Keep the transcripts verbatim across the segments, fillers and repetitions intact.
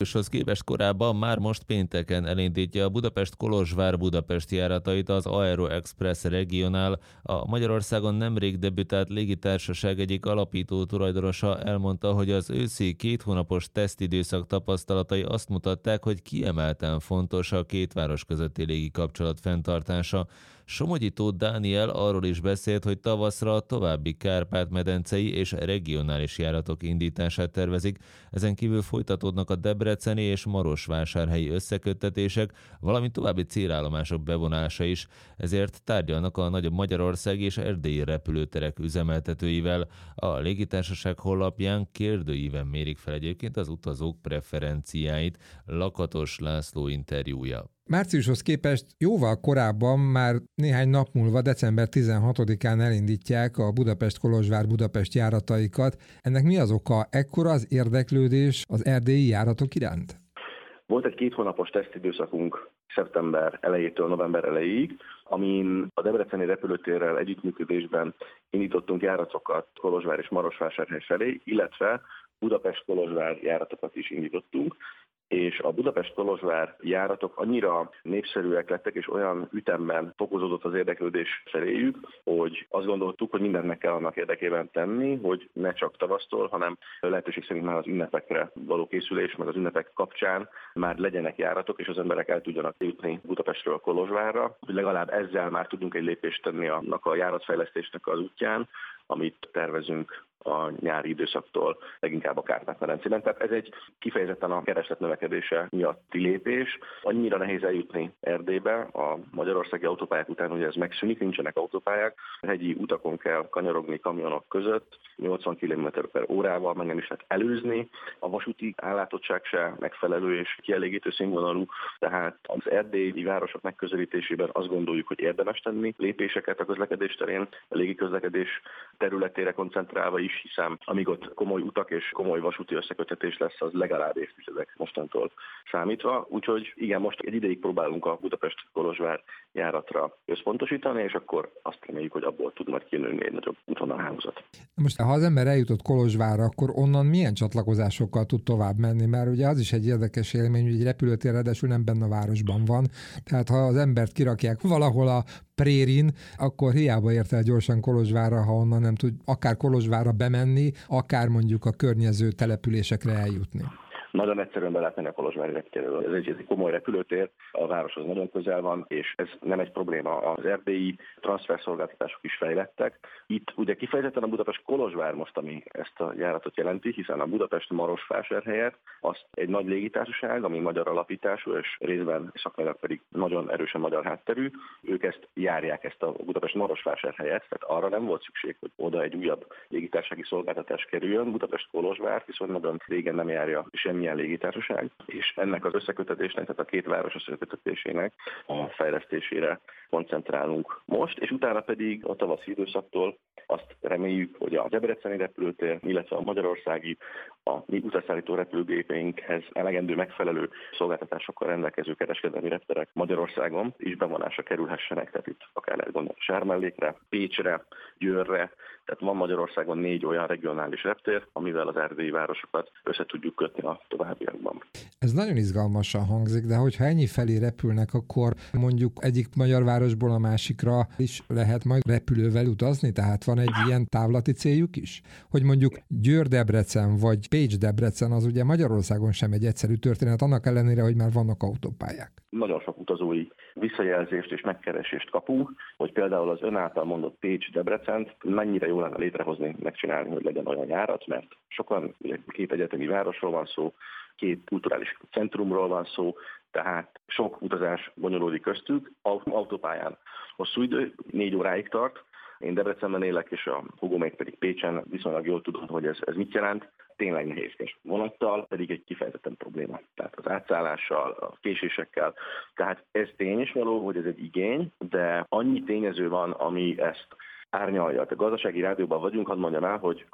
Hoz képest korábban már most pénteken elindítja a Budapest-Kolozsvár-Budapest járatait az Aero Express Regional. A Magyarországon nemrég debütált légitársaság egyik alapító tulajdonosa elmondta, hogy az őszi két hónapos tesztidőszak tapasztalatai azt mutatták, hogy kiemelten fontos a két város közötti légi kapcsolat fenntartása. Somogyi Tóth Dániel arról is beszélt, hogy tavaszra további Kárpát-medencei és regionális járatok indítását tervezik. Ezen kívül folytatódnak a debreceni és marosvásárhelyi összeköttetések, valamint további célállomások bevonása is. Ezért tárgyalnak a nagyobb magyarországi és erdélyi repülőterek üzemeltetőivel. A légitársaság honlapján kérdőíven mérik fel egyébként az utazók preferenciáit. Lakatos László interjúja. Márciushoz képest jóval korábban, már néhány nap múlva, december tizenhatodikán elindítják a Budapest-Kolozsvár-Budapest járataikat. Ennek mi az oka? Ekkora az érdeklődés az erdélyi járatok iránt? Volt egy két hónapos tesztidőszakunk szeptember elejétől november elejéig, amin a debreceni repülőtérrel együttműködésben indítottunk járatokat Kolozsvár és Marosvásárhely felé, illetve Budapest-Kolozsvár járatokat is indítottunk, és a Budapest-Kolozsvár járatok annyira népszerűek lettek, és olyan ütemben fokozódott az érdeklődés feléjük, hogy azt gondoltuk, hogy mindent meg kell annak érdekében tenni, hogy ne csak tavasztól, hanem lehetőség szerint már az ünnepekre való készülés, meg az ünnepek kapcsán már legyenek járatok, és az emberek el tudjanak jutni Budapestről Kolozsvárra, hogy legalább ezzel már tudunk egy lépést tenni annak a járatfejlesztésnek az útján, amit tervezünk a nyári időszaktól, leginkább a Kárpát-medencében. Tehát ez egy kifejezetten a kereslet növekedése miatti lépés. Annyira nehéz eljutni Erdélybe, a magyarországi autópályák után, hogy ez megszűnik, nincsenek autópályák. A hegyi utakon kell kanyarogni kamionok között, nyolcvan kilométer per órával, meg nem is lehet előzni. A vasúti ellátottság se megfelelő és kielégítő színvonalú, tehát az erdélyi városok megközelítésében azt gondoljuk, hogy érdemes tenni lépéseket a közlekedés terén, a légiközlekedés területére koncentrálva is, hiszen amíg ott komoly utak és komoly vasúti összeköttetés lesz, az legalább évtizedek mostantól számítva. Úgyhogy igen, most egy ideig próbálunk a Budapest-Kolozsvár járatra összpontosítani, és akkor azt reméljük, hogy abból tud majd kinőni egy nagyobb útvonalhálózat. Most ha az ember eljutott Kolozsvárra, akkor onnan milyen csatlakozásokkal tud tovább menni? Mert ugye az is egy érdekes élmény, hogy egy repülőtér ráadásul nem benne a városban van. Tehát ha az embert kirakják valahol a prérin, akkor hiába ért el gyorsan Kolozsvárra, ha onnan nem tud akár Kolozsvárra bemenni, akár mondjuk a környező településekre eljutni. Nagyon egyszerűen be lehet menni a kolozsvári reptérről. Ez egy, ez egy komoly repülőtér, a városhoz nagyon közel van, és ez nem egy probléma. Az erdélyi transferszolgáltatások is fejlettek. Itt ugye kifejezetten a Budapest-Kolozsvár most, ami ezt a járatot jelenti, hiszen a Budapest-Marosvásárhelyet azt egy nagy légitársaság, ami magyar alapítású, és részben szakmailag pedig nagyon erősen magyar hátterű, ők ezt járják, ezt a Budapest-Marosvásárhelyet, tehát arra nem volt szükség, hogy oda egy újabb légitársasági szolgáltatás kerüljön. Budapest-Kolozsvár viszont nagyon régen nem járja semmi milyen légitársaság, és ennek az összekötetésnek, tehát a két város összekötetésének a fejlesztésére koncentrálunk most, és utána pedig a tavaszi időszaktól azt reméljük, hogy a debreceni repülőtér, illetve a magyarországi, a mi utasszállító repülőgépeinkhez elegendő megfelelő szolgáltatásokkal rendelkező kereskedelmi repterek Magyarországon is bevonásra kerülhessenek, tehát itt akár lehet gondolni Sármellékre, Pécsre, Győrre, tehát van Magyarországon négy olyan regionális reptér, amivel az erdélyi városokat össze tudjuk kötni a továbbiakban. Ez nagyon izgalmasan hangzik, de hogyha ennyi felé repülnek, akkor mondjuk egyik magyar városból a másikra is lehet majd repülővel utazni, tehát van egy ilyen távlati céljuk is? Hogy mondjuk Győr-Debrecen vagy Pécs-Debrecen az ugye Magyarországon sem egy egyszerű történet, annak ellenére, hogy már vannak autópályák. Nagyon sok utazói visszajelzést és megkeresést kapunk, hogy például az ön által mondott Pécs-Debrecent mennyire jó lenne létrehozni, megcsinálni, hogy legyen olyan járat, mert sokan, ugye két egyetemi városról van szó, két kulturális centrumról van szó, tehát sok utazás bonyolódik köztük, autópályán hosszú idő, négy óráig tart. Én Debrecenben élek, és a hugómék pedig Pécsen, viszonylag jól tudom, hogy ez, ez mit jelent. Tényleg nehézkes. Vonattal pedig egy kifejezetten probléma. Tehát az átszállással, a késésekkel. Tehát ez tény is való, hogy ez egy igény, de annyi tényező van, ami ezt árnyalja. A gazdasági rádióban vagyunk, hadd mondjam el, hogy a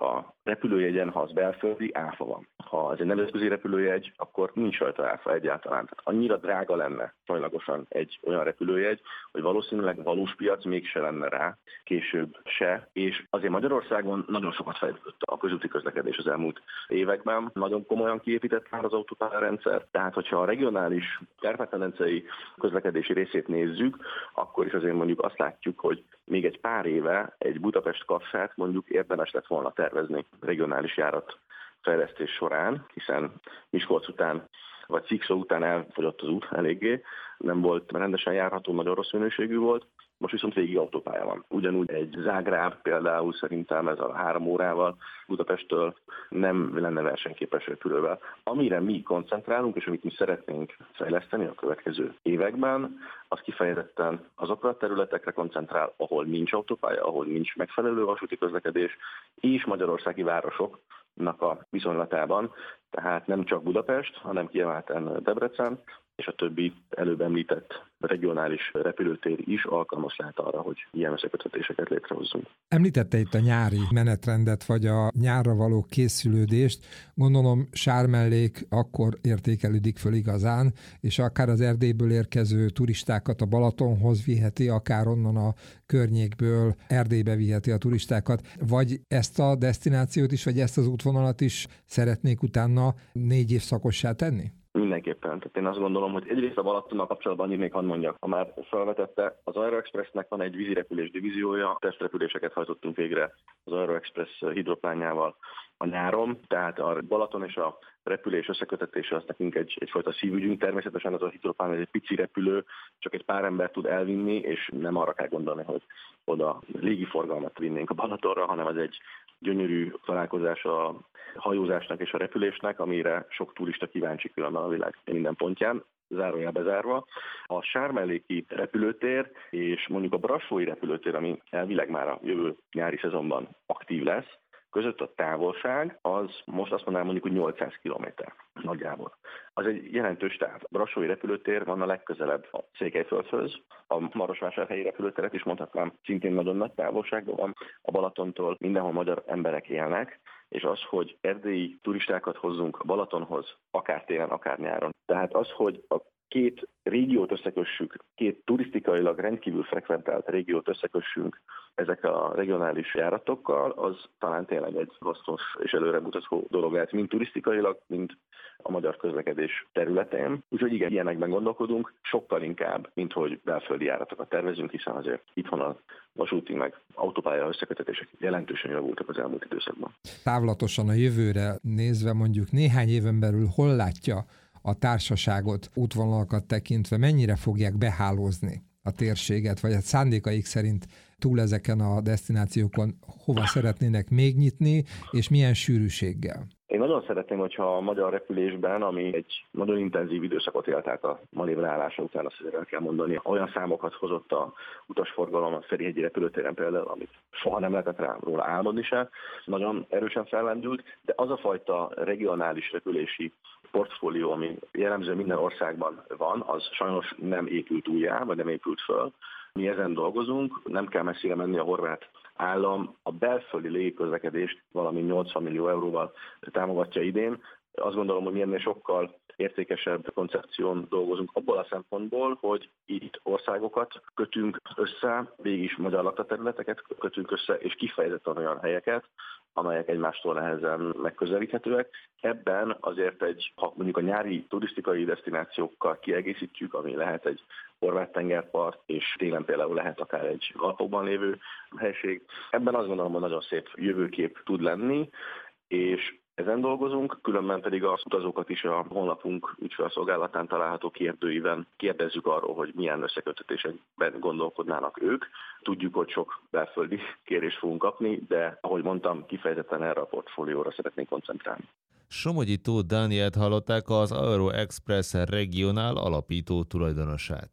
repülőjegyen, ha az belföldi, áfa van. Ha ez egy nemzetközi repülőjegy, akkor nincs rajta áfa egyáltalán. Tehát annyira drága lenne sajlagosan egy olyan repülőjegy, hogy valószínűleg valós piac mégse lenne rá, később se. És azért Magyarországon nagyon sokat fejlődött a közúti közlekedés az elmúlt években. Nagyon komolyan kiépített már az autópályarendszer. Tehát, hogyha a regionális kárpát-medencei közlekedési részét nézzük, akkor is azért mondjuk azt látjuk, hogy még egy pár éve egy Budapest-Kassát mondjuk érdemes lett volna tervezni regionális járat fejlesztés során, hiszen Miskolc után vagy Szikszó után elfogyott az út eléggé, nem volt rendesen járható, nagyon rossz minőségű volt, most viszont végig autópálya van. Ugyanúgy egy Zágráb például szerintem ez a három órával Budapesttől nem lenne versenyképes repülővel. Amire mi koncentrálunk, és amit mi szeretnénk fejleszteni a következő években, az kifejezetten azokra a területekre koncentrál, ahol nincs autópálya, ahol nincs megfelelő vasúti közlekedés, és magyarországi városoknak a viszonylatában, tehát nem csak Budapest, hanem kiemelten Debrecen, és a többi előbb említett regionális repülőtér is alkalmas lehet arra, hogy ilyen összeköttetéseket létrehozzunk. Említette itt a nyári menetrendet, vagy a nyárra való készülődést. Gondolom Sármellék akkor értékelődik föl igazán, és akár az Erdélyből érkező turistákat a Balatonhoz viheti, akár onnan a környékből Erdélybe viheti a turistákat, vagy ezt a desztinációt is, vagy ezt az útvonalat is szeretnék utána négy évszakossá tenni? Mindenképpen. Tehát én azt gondolom, hogy egyrészt a Balatonnal kapcsolatban annyit még hadd mondjak. Ha már felvetette, az Aeroexpressnek van egy vízirepülés divíziója, testrepüléseket hajtottunk végre az Aeroexpress hidroplánjával a nyáron, tehát a Balaton és a repülés összekötetése az nekünk egy, egyfajta szívügyünk. Természetesen az a hidroplán egy pici repülő, csak egy pár ember tud elvinni, és nem arra kell gondolni, hogy oda légiforgalmat vinnénk a Balatonra, hanem az egy gyönyörű találkozás a hajózásnak és a repülésnek, amire sok turista kíváncsi különben a világ minden pontján, zárójel bezárva. A Sármelléki repülőtér és mondjuk a brassói repülőtér, ami elvileg már a jövő nyári szezonban aktív lesz, között a távolság az most azt mondanám mondjuk, hogy nyolcszáz kilométer nagyjából. Az egy jelentős táv. A brassói repülőtér van a legközelebb a Székelyföldhöz, a Marosvásárhelyi repülőteret is mondhatnám, szintén nagyon nagy távolságban van a Balatontól, mindenhol magyar emberek élnek, és az, hogy erdélyi turistákat hozzunk a Balatonhoz, akár télen, akár nyáron. Tehát az, hogy a két régiót összekössük, két turisztikailag rendkívül frekventált régiót összekössünk ezek a regionális járatokkal, az talán tényleg egy hasznos és előremutató dolog lehet, mind turisztikailag, mind a magyar közlekedés területén. Úgyhogy igen, ilyenekben gondolkodunk, sokkal inkább, mint hogy belföldi járatokat tervezünk, hiszen azért itthon a vasúti meg autópálya összekötetések jelentősen javultak az elmúlt időszakban. Távlatosan a jövőre nézve mondjuk néhány éven belül hol látja a társaságot útvonalakat tekintve, mennyire fogják behálózni a térséget, vagy a szándékaik szerint túl ezeken a desztinációkon hova szeretnének még nyitni, és milyen sűrűséggel? Én nagyon szeretném, hogyha a magyar repülésben, ami egy nagyon intenzív időszakot élt át a manévrálása után, azt el kell mondani, olyan számokat hozott a utasforgalom a Ferihegyi repülőtéren például, amit soha nem lehetett rá róla álmodni se, nagyon erősen fellendült, de az a fajta regionális repülési portfólió, ami jellemző minden országban van, az sajnos nem épült újjá, vagy nem épült föl. Mi ezen dolgozunk, nem kell messzire menni, a horvát állam a belföldi légiközlekedést valami nyolcvan millió euróval támogatja idén. Azt gondolom, hogy mi ennél sokkal értékesebb koncepción dolgozunk abból a szempontból, hogy itt országokat kötünk össze, végig is magyar laktaterületeket kötünk össze, és kifejezetten olyan helyeket, amelyek egymástól nehezen megközelíthetőek. Ebben azért egy, ha mondjuk a nyári turisztikai desztinációkkal kiegészítjük, ami lehet egy horvát tengerpart, és télen például lehet akár egy Alpokban lévő helység. Ebben azt gondolom, hogy nagyon szép jövőkép tud lenni, és ezen dolgozunk, különben pedig az utazókat is a honlapunk ügyfélszolgálatán található kérdőiben kérdezzük arról, hogy milyen összeköttetésekben gondolkodnának ők. Tudjuk, hogy sok belföldi kérést fogunk kapni, de ahogy mondtam, kifejezetten erre a portfólióra szeretnénk koncentrálni. Somogyi Tóth Dánielt hallották, az Aeroexpress Regionál alapító tulajdonosát.